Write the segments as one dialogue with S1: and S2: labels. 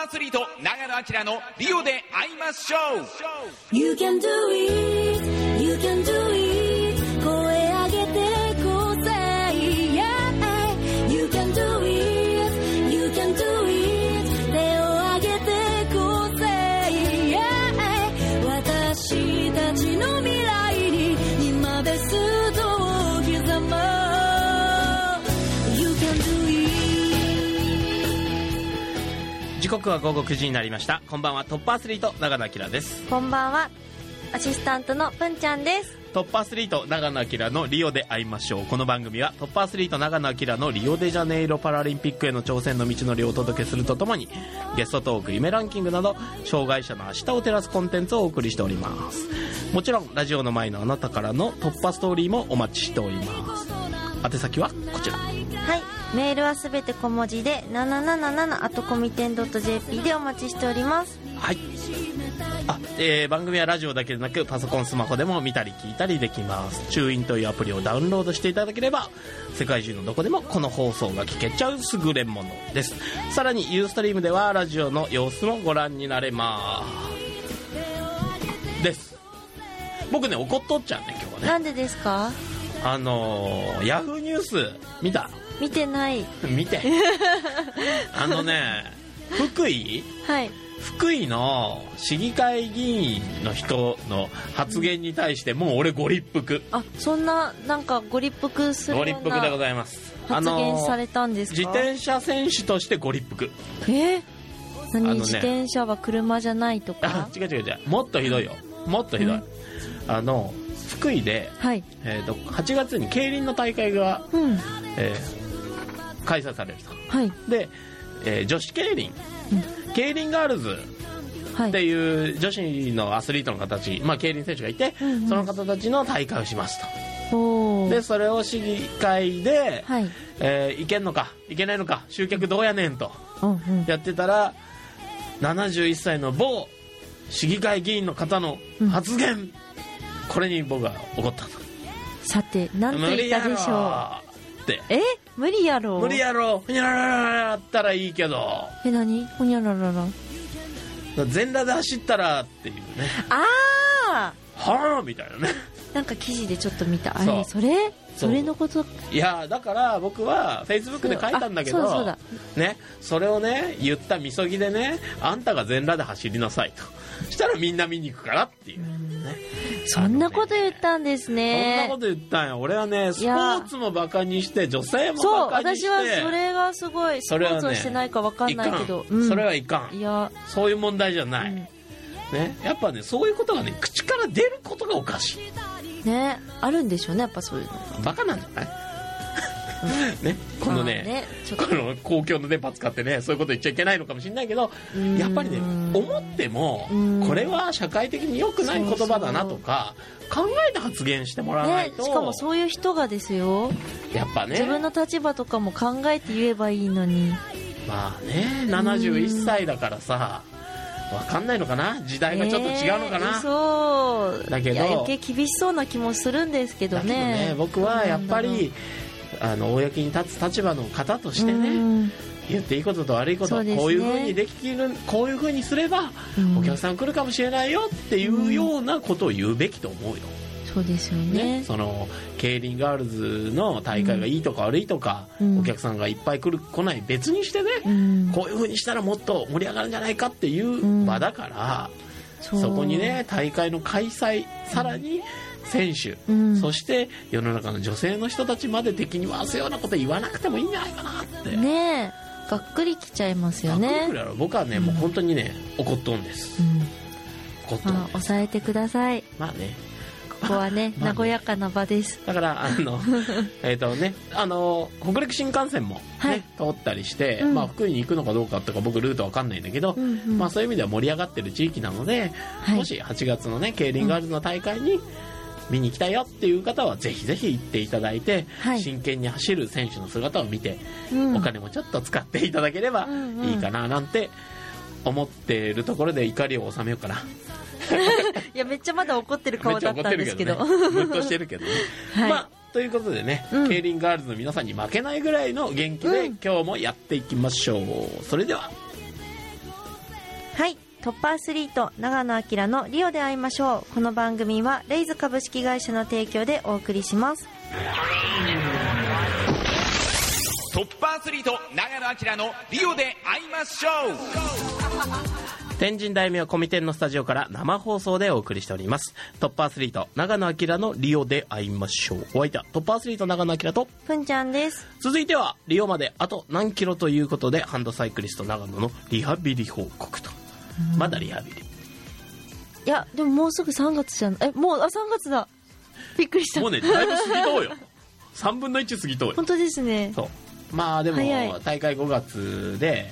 S1: アスリート長野明のリオで会いましょう。
S2: You can do it, you can do it 声上げてこう say yeah You can do it, you can do it 手を上げてこう say yeah 私たちの未来に今ベストを刻もう You can do it
S3: 時刻は午後9時になりました。こんばんは、トップアスリート長野明です。
S4: こんばんは、アシスタントのぷんちゃんです。
S3: トップアスリート長野明のリオで会いましょう。この番組はトップアスリート長野明のリオデジャネイロパラリンピックへの挑戦の道のりをお届けするとともに、ゲストトーク、夢ランキングなど障害者の明日を照らすコンテンツをお送りしております。もちろんラジオの前のあなたからの突破ストーリーもお待ちしております。宛先はこちら。
S4: はい、メールはすべて小文字で777@comitem.jp でお待ちしております。
S3: はい。番組はラジオだけでなくパソコン、スマホでも見たり聞いたりできます。チューインというアプリをダウンロードしていただければ世界中のどこでもこの放送が聞けちゃう優れものです。さらにユーストリームではラジオの様子もご覧になれますです。僕ね、怒っとっちゃうね今日はね。
S4: なんでですか？
S3: ヤフーニュース見た？
S4: 見てない。
S3: 見て福井、
S4: はい、
S3: 福井の市議会議員の人の発言に対してもう俺ご立腹。
S4: あ、そんななんかご立腹するような
S3: ご立腹でございます。
S4: 発言されたんですか？
S3: 自転車選手としてご立腹。
S4: 何、自転車は車じゃないとか？
S3: 違うもっとひどいよ、もっとひどい。福井で、
S4: はい、
S3: 8月に競輪の大会が、開催されると、
S4: はい、
S3: で、女子競輪、競輪ガールズっていう女子のアスリートの方たち、競輪選手がいて、その方たちの大会をしますと。でそれを市議会で、はい、いけんのかいけないのか集客どうやねんとやってたら、71歳の某市議会議員の方の発言、これに僕は怒ったと。さて何て言ったでしょうって。
S4: 無理やろ
S3: ほにゃららあったらいいけど、
S4: 何ほにゃららら
S3: 全裸で走ったらっていうね。はぁみたいなね。
S4: なんか記事でちょっと見た。それのこと。
S3: いやだから僕はフェイスブックで書いたんだけど、ね、それをね言ったみそぎでね、あんたが全裸で走りなさいとしたらみんな見に行くからっていう、ね、
S4: そんなこと言ったんですね。
S3: そんなこと言ったんや。俺はね、スポーツもバカにして女性もバカにして。
S4: そう、私はそれがすごい、スポーツをしてないか分かんないけど、
S3: それはいかん。いやそういう問題じゃない、ね、やっぱねそういうことがね口から出ることがおかしい
S4: ね。あるんでしょうね、やっぱそういうの。
S3: バカなんじゃないね、このね、この公共の電波使ってね、そういうこと言っちゃいけないのかもしれないけど、やっぱりね、思ってもこれは社会的に良くない言葉だなとか考えて発言してもらわないと、
S4: しかもそういう人がですよ、
S3: やっぱね、
S4: 自分の立場とかも考えて言えばいいのに。
S3: まあね、71歳だからさ、分かんないのかな、時代がちょっと違うのかな、
S4: そう
S3: だけど
S4: 余計厳しそうな気もするんですけど ね。
S3: 僕はやっぱり公に立つ立場の方としてね、言っていいことと悪いこと、こういう風にできる、こういう風にすればお客さん来るかもしれないよっていうようなことを言うべきと思うよ。
S4: そうですよね。
S3: その競輪ガールズの大会がいいとか悪いとか、お客さんがいっぱい来ない別にしてね、こういう風にしたらもっと盛り上がるんじゃないかっていう場だから、そこにね、大会の開催、さらに選手、そして世の中の女性の人たちまで敵に回すようなこと言わなくてもいいんじゃないかなって
S4: ね。がっくりきちゃいますよね。
S3: 僕はね、もう本当にね怒っとんです、
S4: 抑えてください。
S3: まあね、
S4: ここはね、和やかな場です。
S3: だから北陸新幹線も、ね、通ったりして、福井に行くのかどうかとか僕ルートわかんないんだけど、そういう意味では盛り上がってる地域なので、もし8月のね競輪ガールズの大会に見に行きたいよっていう方はぜひぜひ行っていただいて、真剣に走る選手の姿を見て、お金もちょっと使っていただければいいかななんて思っているところで、怒りを収めようかな。
S4: いや、めっちゃまだ怒ってる顔だったんですけど、
S3: ぶっとしてるけどね、ということでね、競輪ガールズの皆さんに負けないぐらいの元気で今日もやっていきましょう。それでは
S4: はい、トップアスリート長野明のリオで会いましょう。この番組はレイズ株式会社の提供でお送りします。
S1: トップアスリート長野明のリオで会いましょう。
S3: 天神大名コミテンのスタジオから生放送でお送りしております。トップアスリート長野明のリオで会いましょう。お相手はトップアスリート長野明と
S4: ふんちゃんです。
S3: 続いてはリオまであと何キロということで、ハンドサイクリスト長野のリハビリ報告と。まだリハビリ。
S4: いやでももうすぐ3月じゃん。もう3月だ。びっくりした。
S3: もうね、だいぶ過ぎとうよ。3分の1過ぎとうよ。
S4: 本当ですね。
S3: そう。まあでも大会5月で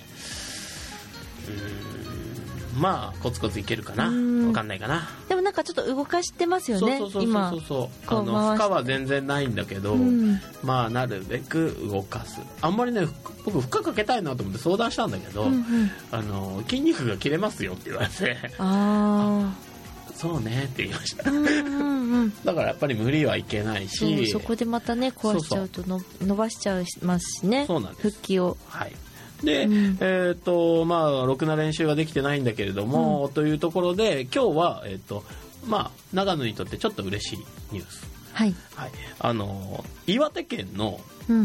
S3: まあコツコツいけるかな、分かんないかな。
S4: でもなんかちょっと動かしてますよね。
S3: そう負荷は全然ないんだけど、まあなるべく動かす。あんまりね、僕負荷かけたいなと思って相談したんだけど、筋肉が切れますよって言われて、そうねって言いました。だからやっぱり無理はいけないし、
S4: そこでまたね壊しちゃうと伸ばしちゃいますしね。
S3: そうなんです。
S4: 復帰を。
S3: はい。で、まあろくな練習ができてないんだけれども、というところで今日はまあ長野にとってちょっと嬉しいニュース。はい。はい。岩手県の、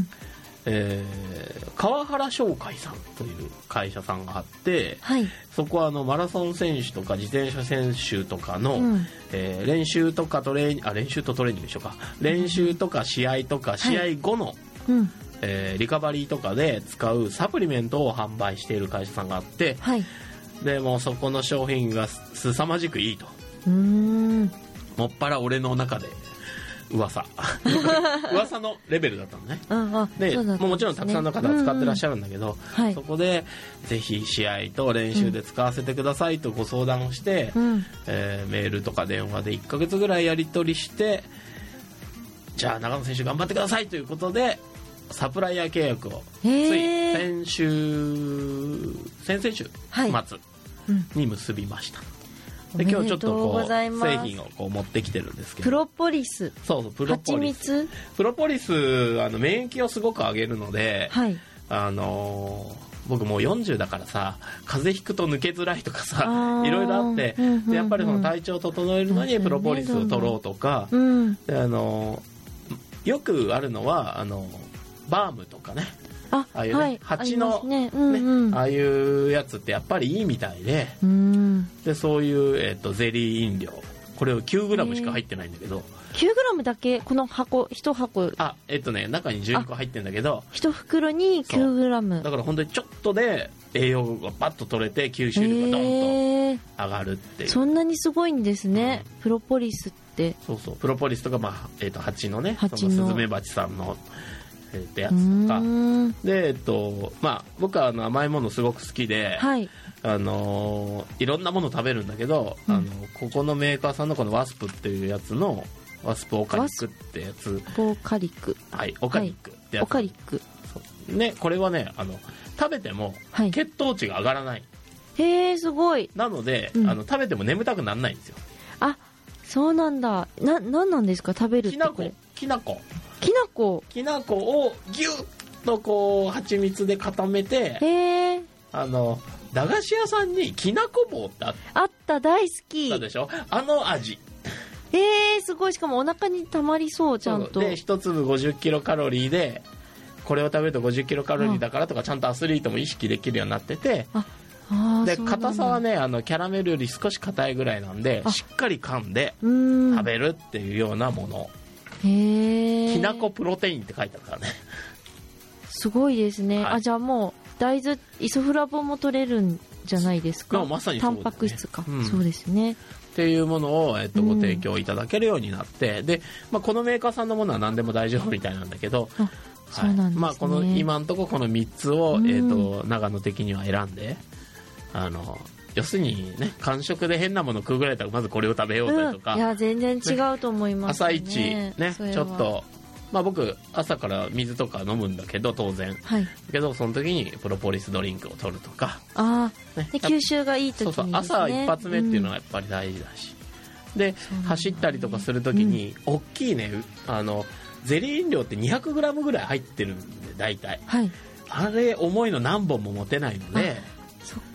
S3: 川原商会さんという会社さんがあって、そこはマラソン選手とか自転車選手とかの、練習とか練習とトレーニングでしょうか。練習とか試合とか試合後の、リカバリーとかで使うサプリメントを販売している会社さんがあって、でもうそこの商品が凄まじくいいと。もっぱら俺の中で噂のレベルだったのね。でもちろんたくさんの方が使ってらっしゃるんだけど、そこでぜひ試合と練習で使わせてくださいとご相談をして、メールとか電話で1ヶ月ぐらいやり取りして、じゃあ長野選手頑張ってくださいということでサプライヤー契約をつい先々週末に結びました。で今日ちょっと製品を持ってきてるんですけど、
S4: プロポリス。
S3: そうプロポリス。プロポリス免疫をすごく上げるので、僕もう40だからさ、風邪ひくと抜けづらいとかさ、いろいろあって、でやっぱりその体調を整えるのにプロポリスを取ろうとか、でよくあるのはバームとかね、ああいうね、蜂のね、ああいうやつってやっぱりいいみたいで、でそういう、ゼリー飲料、これを 9g しか入ってないんだけど、
S4: 9g だけ、この箱1箱、
S3: 中に12個入ってるんだけど、
S4: 1袋に 9g
S3: だから本当にちょっとで栄養がパッと取れて吸収力がドンと上がるっていう、
S4: そんなにすごいんですね、プロポリスって。そう
S3: プロポリスとか、蜂のね、そのスズメバチさんのってやつとかで、僕は甘いものすごく好きで、いろんなもの食べるんだけど、ここのメーカーさんのこのワスプっていうやつのワスプオカリックってやつ、
S4: オカリック
S3: ってやつ、オカリックね、これはね食べても血糖値が上がらない、
S4: へえ、すごい。
S3: なので、食べても眠たくならないんですよ。
S4: あ、そうなんだ。なんなんですか、食べるって。
S3: きな粉をギュッとこう蜂蜜で固めて、駄菓子屋さんにきなこ棒ってあ
S4: った、大好き。
S3: そうでしょ、味。
S4: すごい。しかもお腹にたまりそう、ちゃんと。
S3: で1粒50キロカロリーで、これを食べると50キロカロリーだからとか、ちゃんとアスリートも意識できるようになってて、で硬さはね、キャラメルより少し硬いぐらいなんで、しっかり噛んで食べるっていうようなもの。きなこプロテインって書いてあるからね。す
S4: ごいですね。じゃあもう大豆イソフラボンも取れるんじゃないですか。
S3: まさにそうだね、
S4: タンパク質か、そうですね。
S3: っていうものを、ご提供いただけるようになって、で、このメーカーさんのものは何でも大丈夫みたいなんだけど、
S4: そうなんですね。
S3: この今のところこの3つを、長野的には選んで、要するにね、間食で変なもの食うぐらいだったらまずこれを食べようぜとか、
S4: いや全然違うと思いますね。
S3: 朝一ね、ちょっと僕朝から水とか飲むんだけど当然、だけどその時にプロポリスドリンクを取るとか、
S4: で吸収がいい時にですね。
S3: 朝一発目っていうのはやっぱり大事だし、で走ったりとかする時に、大きいね、ゼリー飲料って 200g ぐらい入ってるんで大体、あれ重いの何本も持てないので、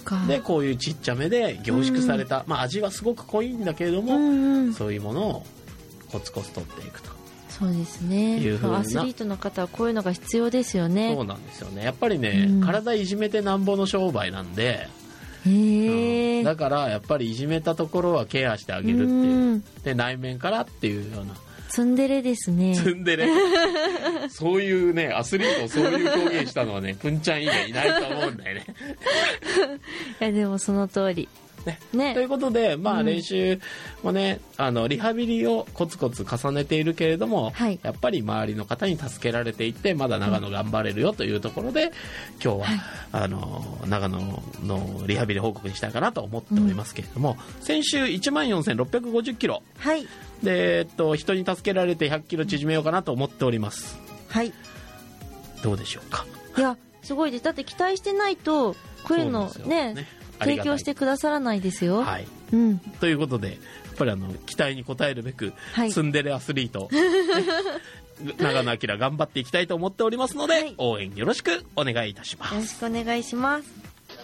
S4: か。
S3: でこういうちっちゃめで凝縮された、味はすごく濃いんだけれども、そういうものをコツコツ取っていくと。
S4: そうですね。
S3: いう風な
S4: アスリートの方はこういうのが必要ですよね。
S3: そうなんですよね。やっぱりね、体いじめてなんぼの商売なんで、だからやっぱりいじめたところはケアしてあげるっていう、で内面からっていうような。
S4: ツンデレですね。
S3: ツンデレ。そういうね、アスリートをそういう表現したのはね、プンちゃん以外いないと思うんだよね。
S4: いやでもその通り。ね、
S3: ということで、練習もね、リハビリをコツコツ重ねているけれども、やっぱり周りの方に助けられていってまだ長野頑張れるよというところで、今日は、長野のリハビリ報告にしたいかなと思っておりますけれども、先週14,650キロ、で、人に助けられて100キロ縮めようかなと思っております。どうでしょうか。
S4: いやすごいです。だって期待してないとこういうのね提供してくださらないですよ。
S3: ということでやっぱり期待に応えるべく、ツンデレアスリート、長野明頑張っていきたいと思っておりますので、応援よろしくお願いいたします。
S4: よろしくお願いします。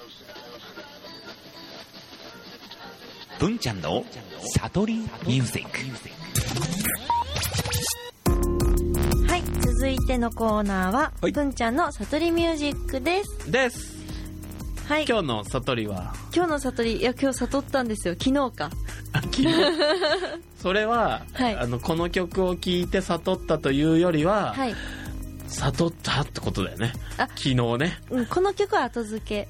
S1: 文ちゃんの悟りミュージック。
S4: 続いてのコーナーは、文ちゃんの悟りミュージックです。今日の悟りは、今日悟ったんですよ。昨日か。
S3: 昨日。それは、この曲を聴いて悟ったというよりは、悟ったってことだよね。昨日ね。
S4: この曲は後付け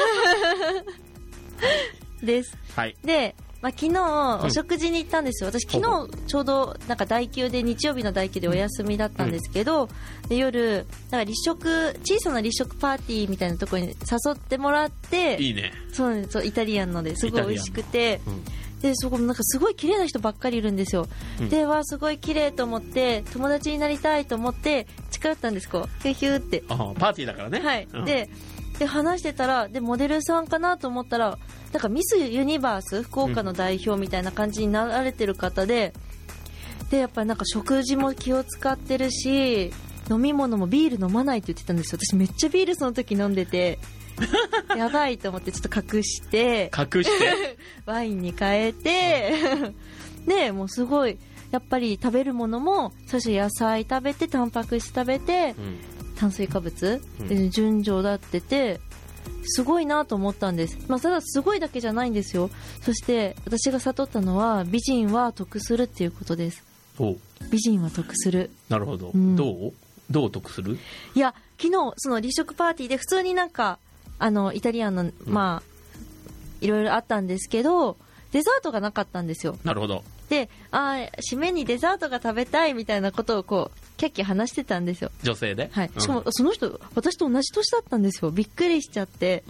S4: です。で、昨日お食事に行ったんですよ。私昨日ちょうどなんか代休で、日曜日の代休でお休みだったんですけど、で夜なんか小さな立食パーティーみたいなところに誘ってもらって、
S3: いいね。
S4: そうイタリアンのですごい美味しくて、でそこもなんかすごい綺麗な人ばっかりいるんですよ。ですごい綺麗と思って友達になりたいと思って近寄ったんです。こうヒューヒューって。
S3: パーティーだからね。
S4: で話してたら、でモデルさんかなと思ったら、なんかミスユニバース福岡の代表みたいな感じになられてる方で、やっぱりなんか食事も気を使ってるし、飲み物もビール飲まないって言ってたんですよ。私めっちゃビールその時飲んでてやばいと思ってちょっと隠してワインに変えてでもうすごいやっぱり食べるものも最初野菜食べてタンパク質食べて、炭水化物、順序だっててすごいなと思ったんです。ただすごいだけじゃないんですよ。そして私が悟ったのは、美人は得するっていうことです。美人は得する。
S3: なるほど。どう得する？
S4: いや昨日その立食パーティーで普通になんかイタリアンのいろいろあったんですけど、デザートがなかったんですよ。
S3: なるほど。
S4: で締めにデザートが食べたいみたいなことをこうキャッキャ話してたんですよ。
S3: 女性で。
S4: しかもその人私と同じ年だったんですよ。びっくりしちゃって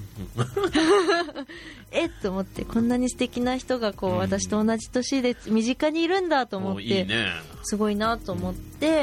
S4: と思って、こんなに素敵な人がこう、私と同じ年で身近にいるんだと思って、
S3: いいね、
S4: すごいなと思って、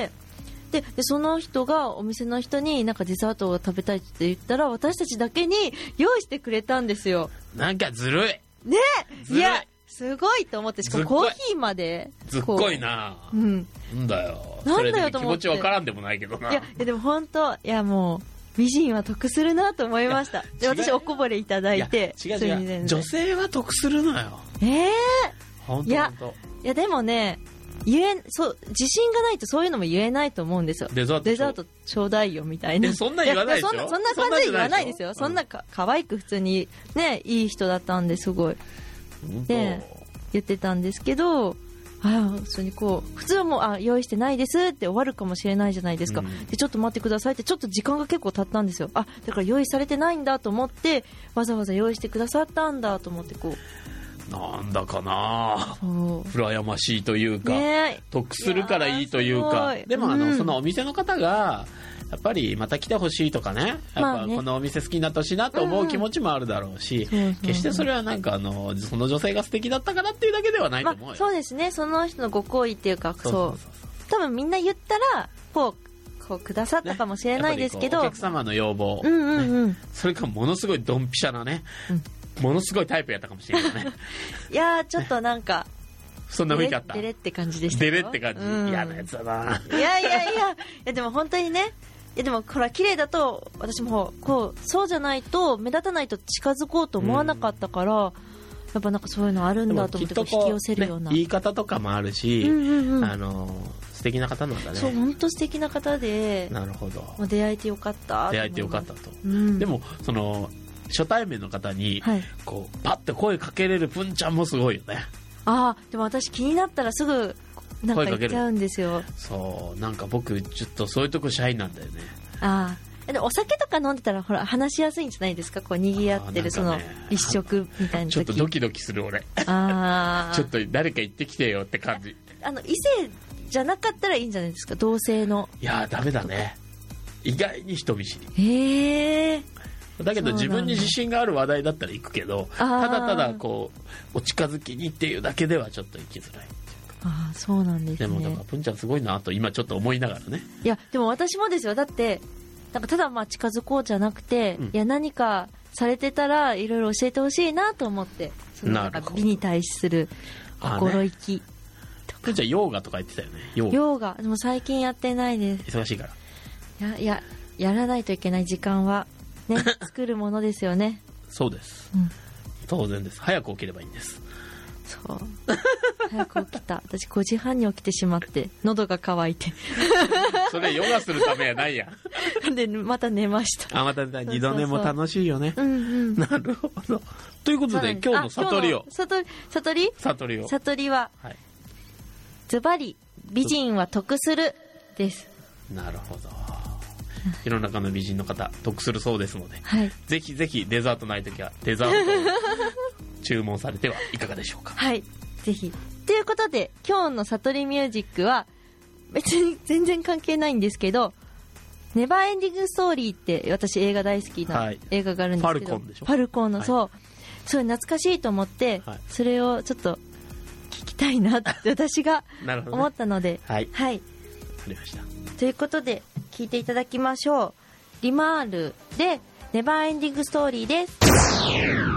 S4: でその人がお店の人になんかデザートを食べたいって言ったら、私たちだけに用意してくれたんですよ。
S3: なんかずるい
S4: ね。いやすごいと思って、しかもコーヒーまで
S3: ずっこいな。なんだよ
S4: なんだよ
S3: と思って。気持ちわからんでもないけどな。
S4: いやでも本当、いやもう美人は得するなと思いました。で私おこぼれいただいて。
S3: 違う女性は得するのよ。本当。
S4: いやでもね、自信がないとそういうのも言えないと思うんですよ。
S3: デザート
S4: ちょうだいよみたいな。
S3: そんな言わないでしょ。
S4: そんな感じで言わないですよ。そんな可愛く普通にね、いい人だったんですごい。で言ってたんですけど、普通にこう普通はもう用意してないですって終わるかもしれないじゃないですか。でちょっと待ってくださいってちょっと時間が結構経ったんですよ。だから用意されてないんだと思って、わざわざ用意してくださったんだと思って、こう
S3: なんだかな、羨ましいというか、得するからいいというか。でもそのお店の方がやっぱりまた来てほしいとかね、やっぱこのお店好きになってほしいなと思う気持ちもあるだろうし、決してそれはなんかその女性が素敵だったからっていうだけではないと思うよ。
S4: そうですね、その人のご好意っていうか、多分みんな言ったらこうくださったかもしれないですけど、
S3: お客様の要望、それかものすごいドンピシャなね、ものすごいタイプやったかもしれないね。
S4: いやちょっとなんか
S3: そんな雰囲気あった。
S4: デレって感じでしたよ。
S3: デレって感じ、嫌なやつだな。
S4: いやでも本当にね、 でもほら綺麗だと私もこうそうじゃないと目立たないと近づこうと思わなかったから、やっぱなんかそういうのあるんだと思って引き寄せるような、
S3: 言い方とかもあるし、素敵な方なんだね。
S4: そう本当素敵な方で、
S3: なるほど、
S4: もう出会えてよかった
S3: 出会えてよかったと、でもその初対面の方にこうパッて声かけれる文ちゃんもすごいよね。
S4: でも私気になったらすぐなんか言っちゃうんですよ。
S3: そうなんか僕ちょっとそういうとこシャイなんだよね。
S4: でお酒とか飲んでたらほら話しやすいんじゃないですか、こう賑わってるその立食みたいな時。
S3: ちょっとドキドキする俺。ちょっと誰か行ってきてよって感じ。
S4: 異性じゃなかったらいいんじゃないですか、同性の。
S3: いやダメだね、意外に人見知り。だけど自分に自信がある話題だったら行くけど、ただただこうお近づきにっていうだけではちょっと行きづらい。
S4: そうなんですね。
S3: でもだからプンちゃんすごいなと今ちょっと思いながらね。
S4: いやでも私もですよ。だってなんかただ近づこうじゃなくて、いや何かされてたらいろいろ教えてほしいなと思って、そのなんか美に対する心意気とか。
S3: プンちゃんヨーガとか言ってたよね。
S4: ヨーガでも最近やってないです。
S3: 忙しいから。
S4: やらないといけない時間はね作るものですよね。
S3: そうです、当然です。早く起きればいいんです。
S4: そう早く起きた。私5時半に起きてしまって喉が渇いて
S3: それヨガするためやないやん
S4: でまた寝ました。
S3: また二度寝も楽しいよね。なるほど。ということで今日の悟りを悟りはズバリ美人は得するです。 なるほど。世の中の美人の方得するそうですので、ぜひぜひデザートないときはデザートを注文されてはいかがでしょうか。
S4: ぜひ。ということで今日の悟りミュージックは別に全然関係ないんですけど、ネバーエンディングストーリーって私映画大好きな映画があるんですけど、
S3: ファルコンでしょ。
S4: ファルコンの、そうすごい懐かしいと思って、それをちょっと聞きたいなって私が思ったので
S3: わかりました。
S4: ということで聞いていただきましょう。リマールでネバーエンディングストーリーです。